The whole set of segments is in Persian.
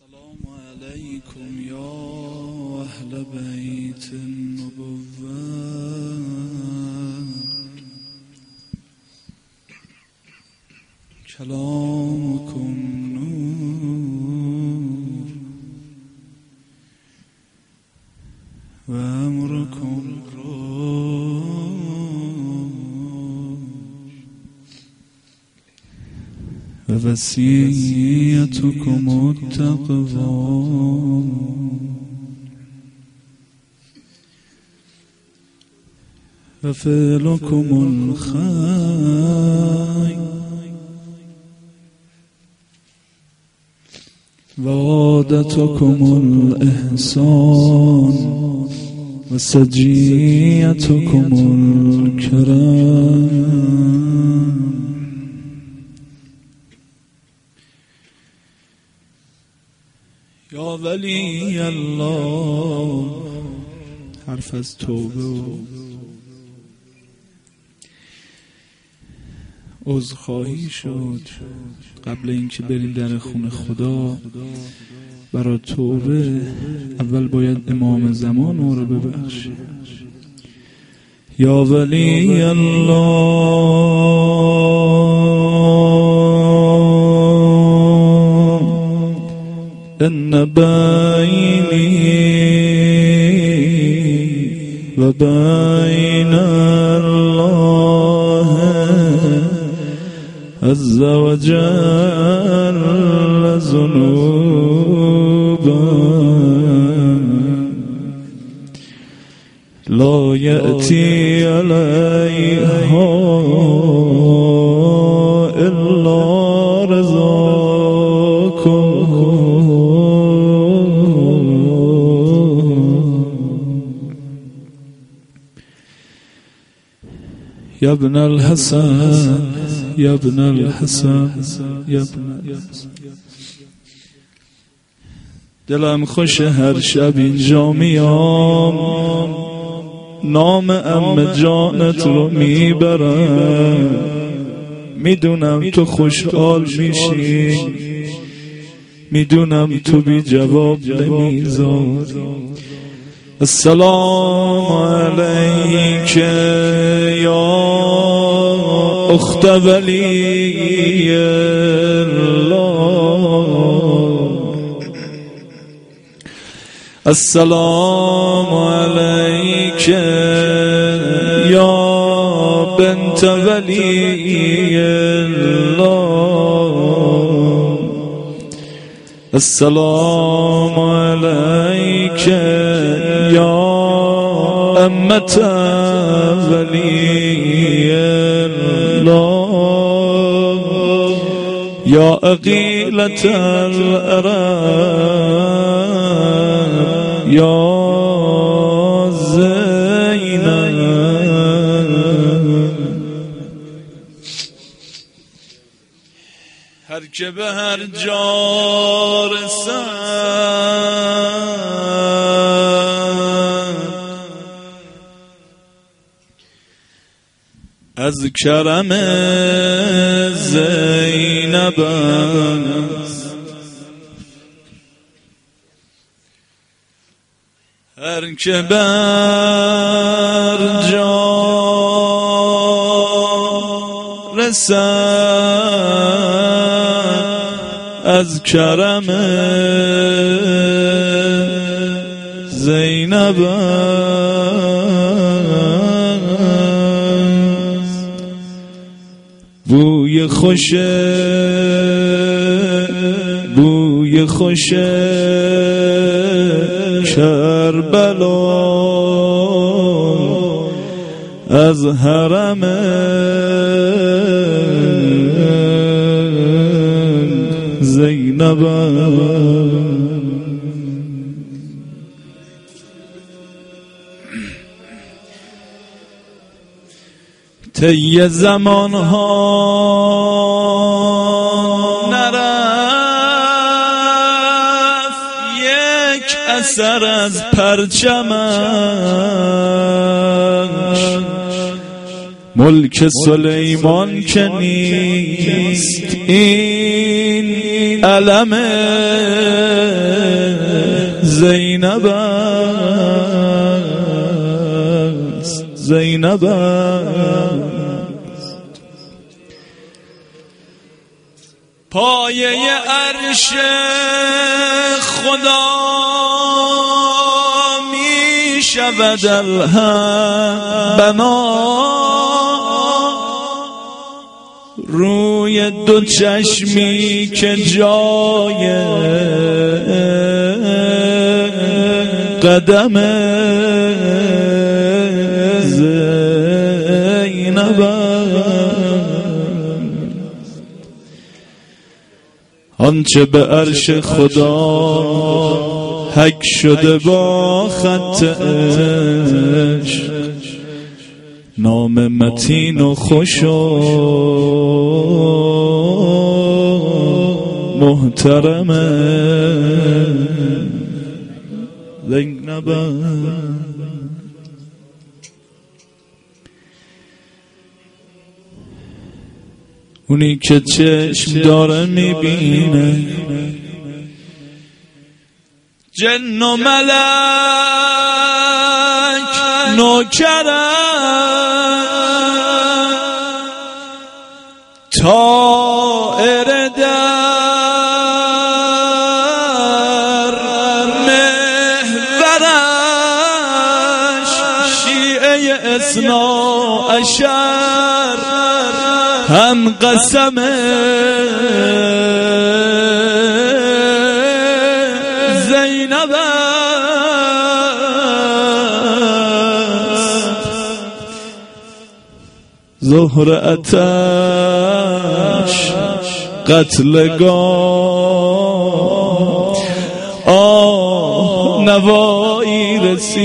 السلام عليكم يا أهل بيت النبوة كلامكم نور وأمركم ووصيتكم التقوى وفعلكم الخير وعادتكم الإحسان وسجيتكم الكرام. یا ولی الله، حرف از توبه و عذرخواهی شد. قبل اینکه بریم در خونه خدا برای توبه اول باید امام زمان رو ببخشیم. یا ولی الله، ان بینی و بین الله عز و جل ذنوبا لا یأتی علیها الا رضاکم. یا ابن الحسن، یا ابن الحسن، یا ابن الحسن. دلم خوش هر شب اینجا میام، نام عمه جانت رو میبرم، میدونم تو خوشحال میشی، میدونم تو بی جواب نمیذاری. السلام علیک یا اخت ولی الله، السلام علیک یا بنت ولی الله، السلام علیک یا امت ولی الله، یا عقیلة العرب، یا زینب. هر که به هر جا رسد از کرم زینب است، هر که بر جا رسد از کرم زینب است. بوی خوش، بوی خوش کربلا از حرم زینب. طی زمان ها نرفت یک اثر از پرچمش، ملک سلیمان که نیست این علم زینب است، زینب است. پایه عرش خدا می شود الحق بنا، روی دو چشمی که جای قدم زینب آنچه به عرش خدا حک شده با خط عشق، نام متین و خوش و محترمه زینب. اونی که چشم داره میبینه، جن و ملک نوکره، طائر در محورش، شیعه اثنا عشر هم قسم زینب است. ظهر آتش قتلگاه، نوایی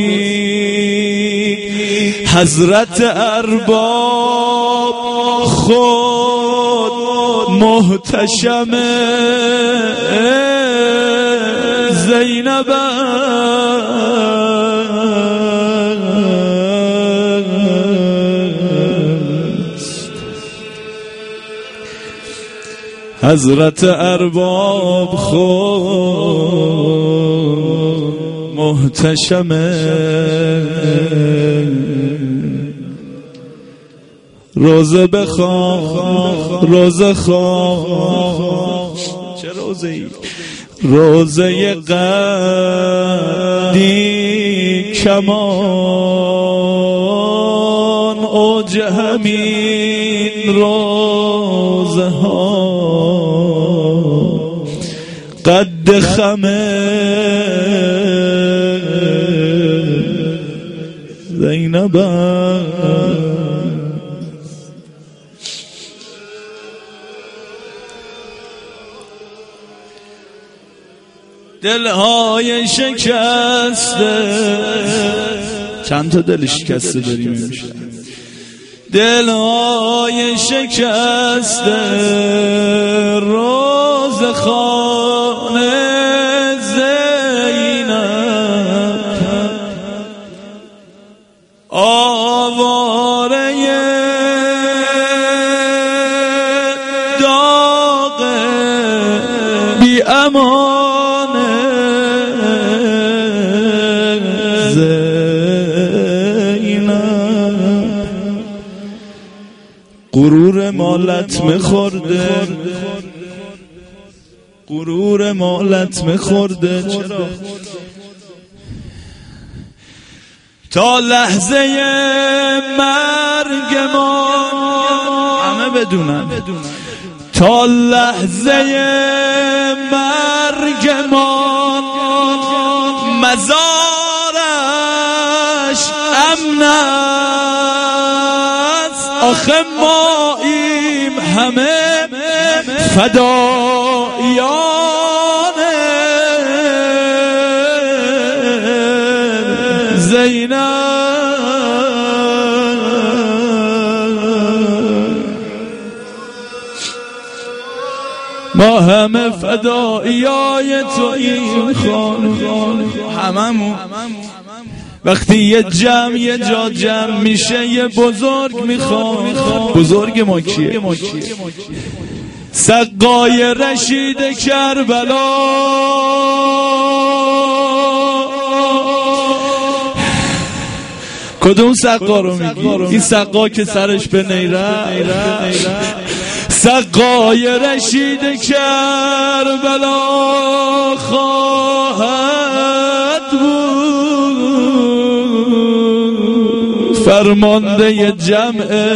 رسید، حضرت ارباب خود محتشم زینب است. حضرت ارباب خود محتشم روزه بخواه، روزه خواه. چه روزه ای؟ روزه قدی کمان، اوج همین روزه ها قد خمه زینب. دلهای شکسته، چند تا دل شکسته داریم میشه، دلهای شکسته روز خانه زینب، آواره داغ بی امان غرور ما لطمه خورده، غرور ما لطمه خورده. چرا؟ تا لحظه مرگ ما، همه بدونن، تا لحظه مرگ ما مزارش امن است. آخه ماییم همه فدایان زینب. ما همه فدایای توییم خانم، هممون. وقتی یه جمع یه جا جمع میشه یه بزرگ میخوام. بزرگ ما کیه؟ سقای رشید کربلا کدوم سقا رو میگی؟ این سقا که سرش به نیره، سقای رشید کربلا خواهد بود، فرمانده جمع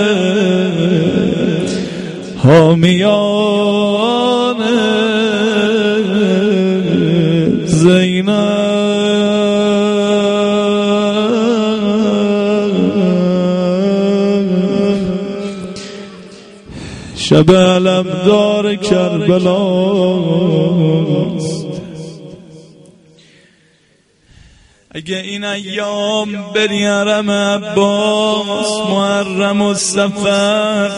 حامیان زینب. شب علمدار کربلاست. اگه این ایام بری حرم عباس، محرم و صفر،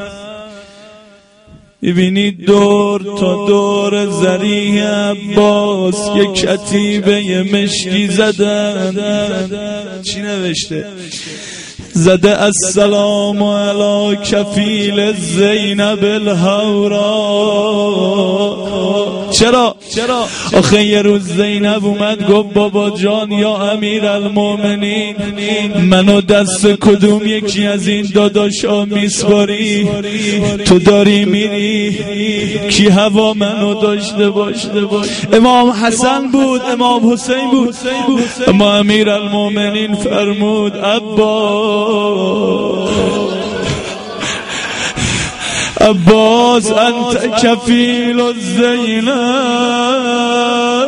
ببینی دور تا دور ذریح عباس یک کتیبه مشکی زدن. چی نوشته؟ زده السلام علی کفیل زینب الحورا. چرا؟ آخه یه روز زینب اومد گفت بابا جان یا امیر المومنین، منو دست کدوم یکی از این داداشا میسپاری؟ تو داری میری کی هوا منو داشته باشه؟ امام حسن بود، امام حسین بود. اما امیر المومنین فرمود عباس انت کفیل الزینب.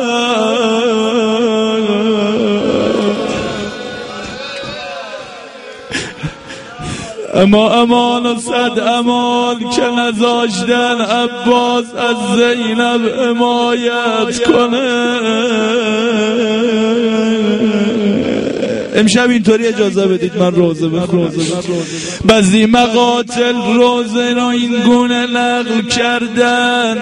اما امان و صد امان که نذاشتن عباس از زینب حمایت کنه. امشب اینطوری اجازه بدید من روزه بخونم. بعضی مقاتل روزه را این گونه نقل کردن،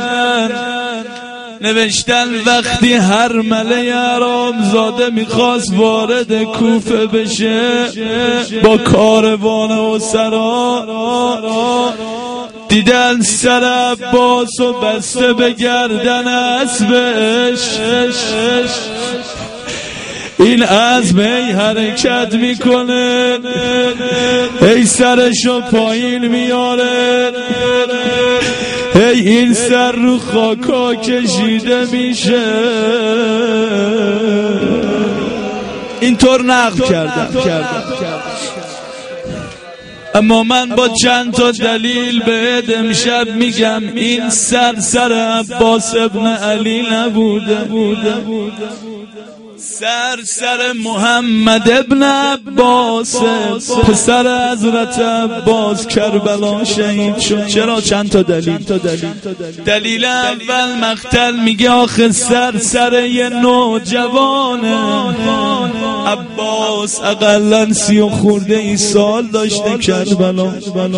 نوشتن وقتی هر مله حرامزاده میخواست وارد کوفه بشه با کاروان و سرا، دیدن سر عباس و بسته به گردن اسبش. این اسب ای حرکت میکنه، ای سرشو پایین میاره، ای این سر رو خاکا کشیده میشه. اینطور نقل کردم. اما من با چند تا دلیل بهت امشب میگم این سر عباس ابن علی نبوده، سر محمد ابن عباس، پسر حضرت عباس کربلا شهید شد. چرا؟ چند تا دلیل. دلیل اول مقتل میگه آخه سر یه نوجوانه، عباس اقلن 30 خورده ای سال داشته کربلا.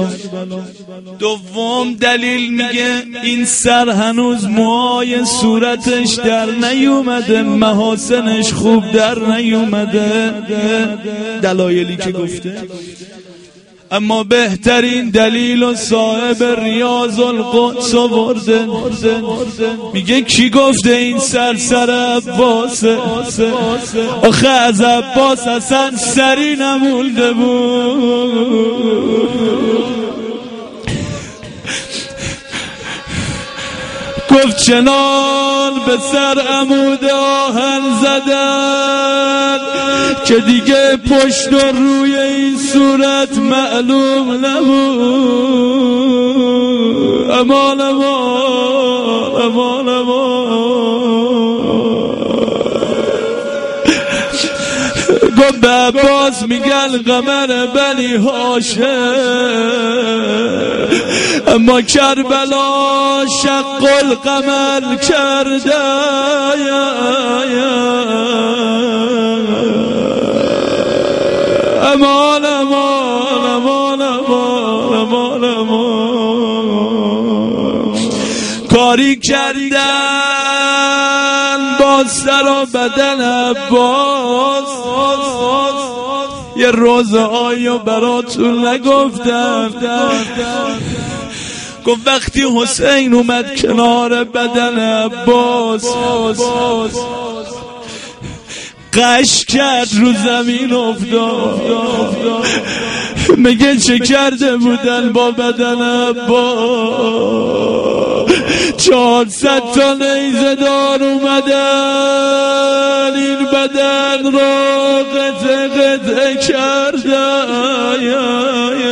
دوم دلیل میگه این سر هنوز موهای صورتش در نیومده، محاسنش خوب در نیومده. دلایلی که گفته. اما بهترین دلیل و صاحب ریاض القدس آورده، میگه کی گفته این سر عباسه؟ آخه از عباس اصلا سری نمونده بود. گفت چنان به سر عمود آهن زدن که دیگه پشت و روی این صورت معلوم نبود. امان گفت به عباس میگن قمر بنی هاشم، اما کربلا شق القمر کرده. امان کاری کردن با سر و بدن عباس. یه روزهایی براتون نگفتم. گفت وقتی حسین اومد کنار بدن عباس، قش کرد رو زمین افتاد. میگه چه کرده بودن با بدن عباس؟ 400 تا نیزه دار اومدن این بدن را قطعه قطعه کردن.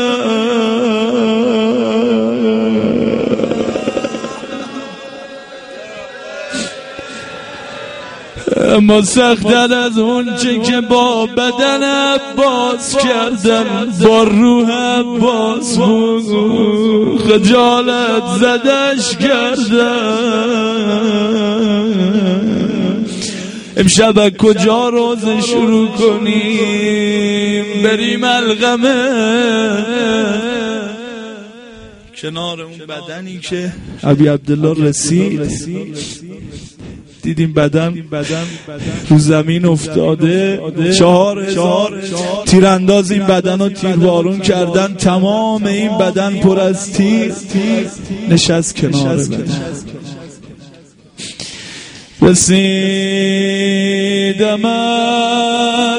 اما سخت‌تر از اون چه که با بدن عباس کردم با روح عباس بود، خجالت زدش کردم. امشب کجا روزه شروع کنیم؟ بریم القمه کنار اون بدنی که ابی عبدالله رسید. دیدیم بدن رو زمین افتاده. 4000 تیرانداز این بدن رو تیربارون کردن. تمام این بدن پر از تیر نشست کنار بدن. رسیدم از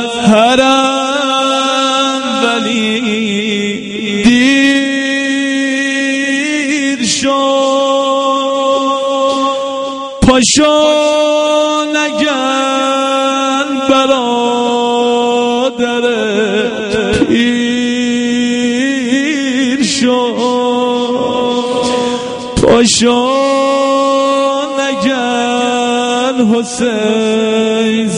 حرم ولی دیر شد. پاشو نگن برادرت پیر شد. پاشو نگن حسین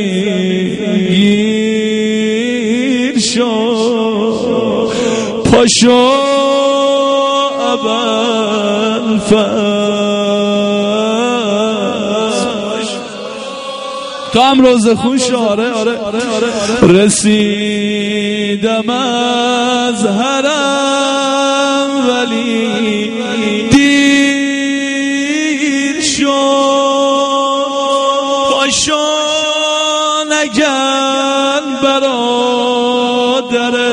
زمین شد. پاشو تو هم روز خوش. آره رسیدم از حرم ولی دیر شد. پاشو نگن برادر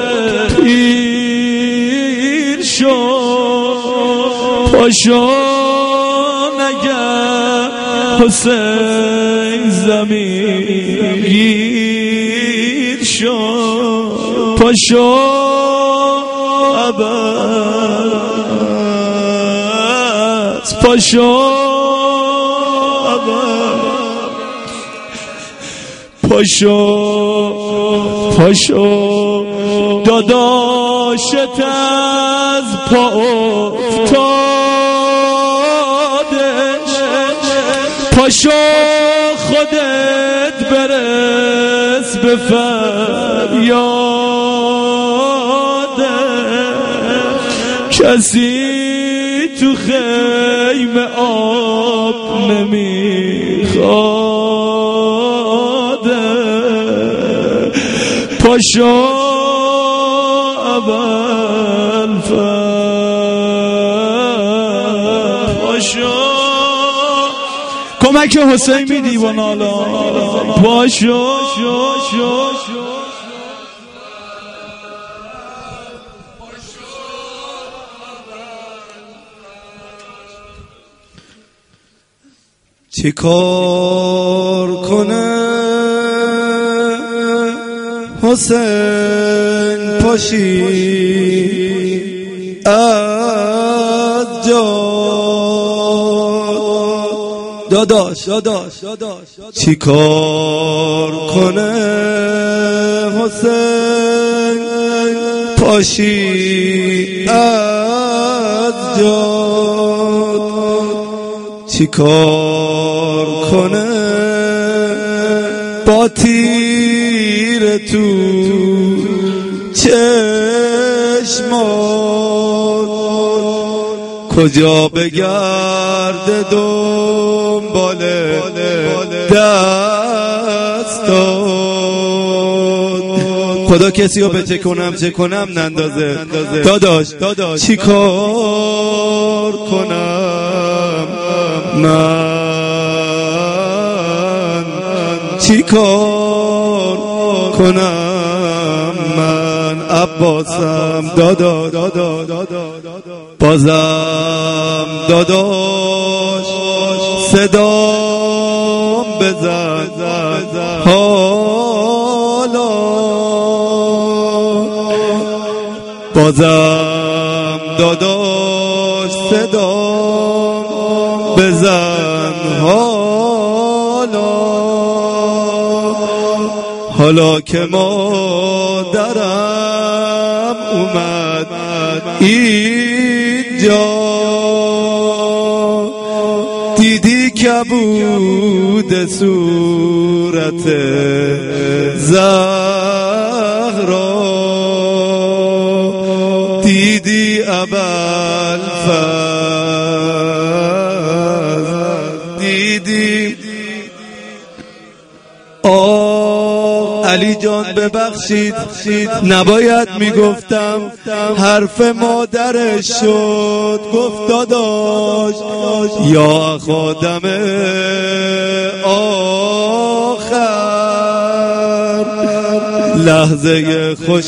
پیر شد. پاشو نگن حسین زمین گیر شد. پاشو عباس پاشو عباس پاشو داداشت از پا افتادش. پاشو خودت برس به فریاده. کسی تو خیمه آب نمیخواده. پاشو اول پاشو کمک حسین میدی و نالا. پاشو چی کار کنه حسین پاشی از جا داداش چی کار کنه حسین پاشی از جا. چی کار کنه با تیر تو چشمات. کجا بگرده دنبال دستات. خدا کسی رو به چه کنم نندازه. داداش چی کار کنم من؟ چی کار کنم من؟ عباسم بازم داداش صدام بزن حالا بازم داداش صدام بزن حالا که مادرم اومد اینجا دیدی کبود صورت زهرا دیدی ابوالفضل دیدی علی جان ببخشید نباید میگفتم حرف مادرش شد گفت داداش یا خادم آخر لحظه خوش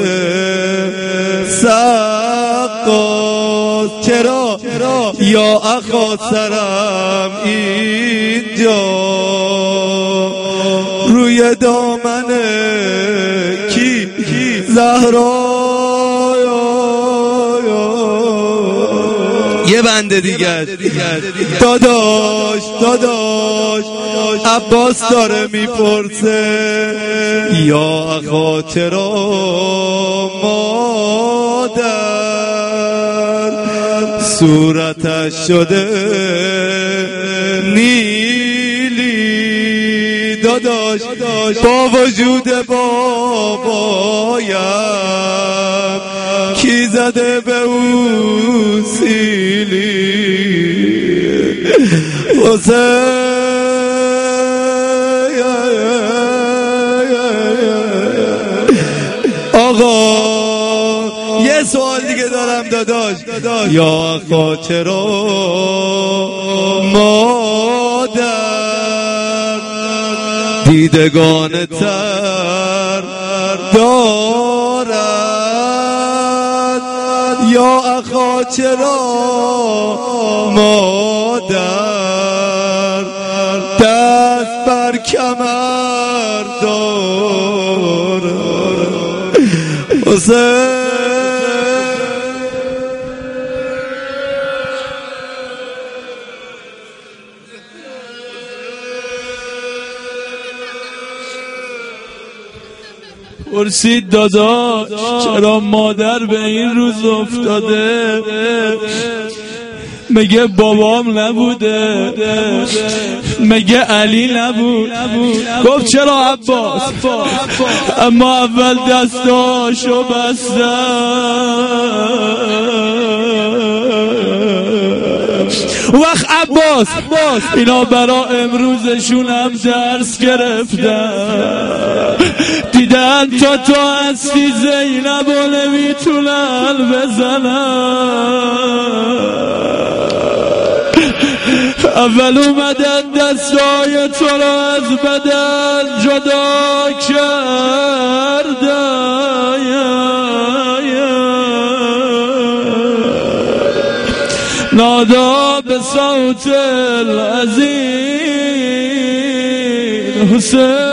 سقاس چرا یا اخا سرم اینجا روی دامن کی زهرا یه بنده دیگر داداش عباس داره میپرسه یا اخا چرا مادر صورتش شده نیلی داداش با وجود بابایم کی زده به اون سیلی آقا یه سوال دیگه دارم داداش یا خاطرا مادر دیدگان تر دارد یا اخا چرا مادر دست بر کمر دارد حسین پرسید داداش چرا مادر به این روز افتاده مگه بابام نبوده مگه علی نبود گفت چرا عباس اما اول دستاشو بستم وقت عباس اینا برا امروزشون هم درس گرفتن دیدن تو هستی زینب و نمیتونن بزنن اول اومدن دستای تو رو از بدن جدا کردن نادا به صوت العظیم حسین